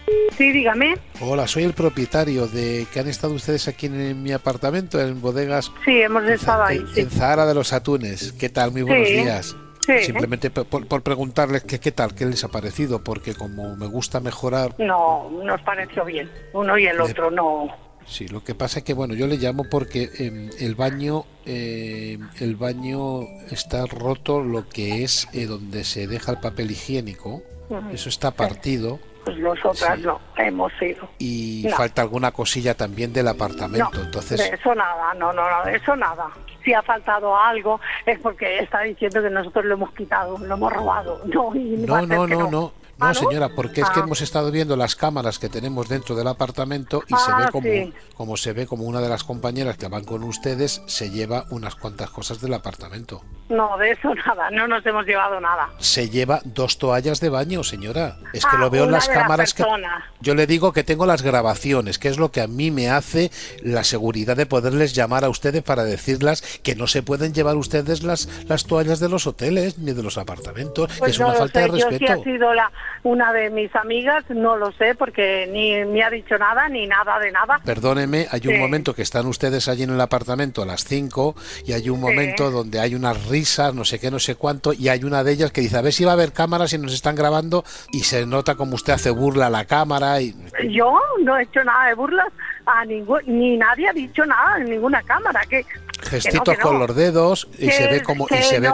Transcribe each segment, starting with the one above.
Sí, dígame. Hola, soy el propietario de que han estado ustedes aquí en mi apartamento, en Bodegas. Sí, hemos estado ahí. Sí. En Zahara de los Atunes. ¿Qué tal? Muy buenos días. Sí. Simplemente por preguntarles qué tal, qué les ha parecido, porque como me gusta mejorar... No, nos pareció bien. Uno y el otro no. Sí, lo que pasa es que, bueno, yo le llamo porque el baño está roto, lo que es donde se deja el papel higiénico. Eso está partido. Pues nosotras no hemos ido. Y falta alguna cosilla también del apartamento. No, entonces... de eso nada, no, eso nada. Si ha faltado algo es porque está diciendo que nosotros lo hemos quitado, lo hemos robado. No, No, señora, porque es que hemos estado viendo las cámaras que tenemos dentro del apartamento y se ve como una de las compañeras que van con ustedes se lleva unas cuantas cosas del apartamento. No, de eso nada, no nos hemos llevado nada. Se lleva 2 toallas de baño, señora. Es que lo veo en las cámaras que... Yo le digo que tengo las grabaciones, que es lo que a mí me hace la seguridad de poderles llamar a ustedes para decirles que no se pueden llevar ustedes las toallas de los hoteles ni de los apartamentos, pues que es una falta de respeto. Yo sí ha sido una de mis amigas, no lo sé, porque ni me ha dicho nada, ni nada de nada. Perdóneme, hay un momento que están ustedes allí en el apartamento a las 5 y hay un momento donde hay unas risas, no sé qué, no sé cuánto, y hay una de ellas que dice, a ver si va a haber cámaras y nos están grabando, y se nota como usted hace burla a la cámara. Y... Yo no he hecho nada de burlas a ni nadie ha dicho nada en ninguna cámara. Gestitos con los dedos y se ve como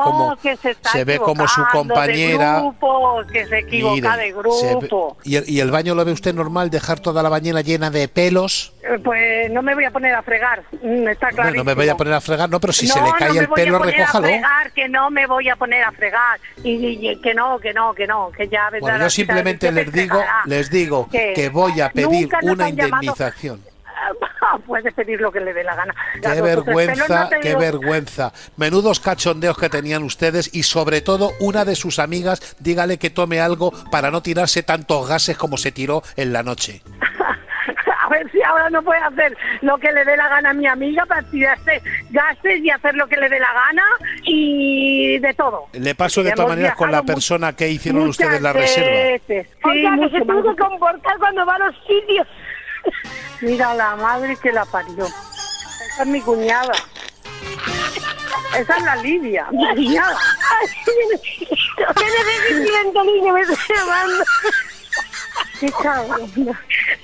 su compañera de grupo, que se equivoca de grupo. ¿Y el baño lo ve usted normal, dejar toda la bañera llena de pelos? Pues no me voy a poner a fregar, está clarísimo. No me voy a poner a fregar, no, pero si se le cae el pelo, recójalo. Que no me voy a poner a fregar y que no, que ya vendrá. Bueno, yo simplemente les digo que voy a pedir una indemnización. Puede pedir lo que le dé la gana. Qué vergüenza. Menudos cachondeos que tenían ustedes y sobre todo una de sus amigas, dígale que tome algo para no tirarse tantos gases como se tiró en la noche. A ver si ahora no puede hacer lo que le dé la gana a mi amiga para tirarse gases y hacer lo que le dé la gana y de todo. Le paso de todas maneras con la persona que hicieron ustedes la reserva. Sí, que se tuvo que comportar cuando va a los sitios. Mira la madre que la parió. Esa es mi cuñada. Esa es la Lidia, mi cuñada. ¿Qué necesito, niño? Me estoy llamando. Qué cabrón.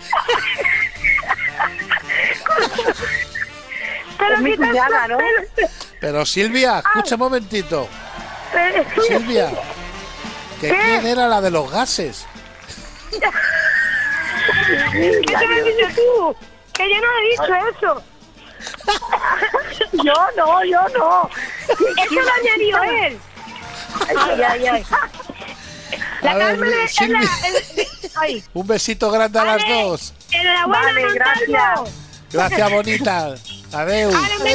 Pero mi cuñada, ¿no? Pero Silvia, escucha un momentito. Silvia, ¿quién era la de los gases? ¿Qué te me has dicho tú? Que yo no he dicho eso. Yo no. Eso lo añadió él. Ay. La Carmen es un besito grande a las dos. Enhorabuena, vale, gracias. Gracias, bonita. Adiós.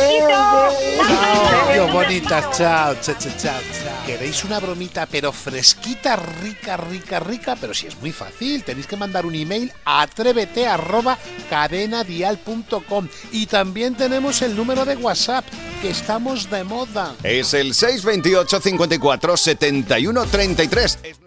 Adiós, bonitas. Chao. ¿Queréis una bromita pero fresquita, rica? Pero si es muy fácil, tenéis que mandar un email a atrévete@cadenadial.com y también tenemos el número de WhatsApp, que estamos de moda. Es el 628 54 71 33.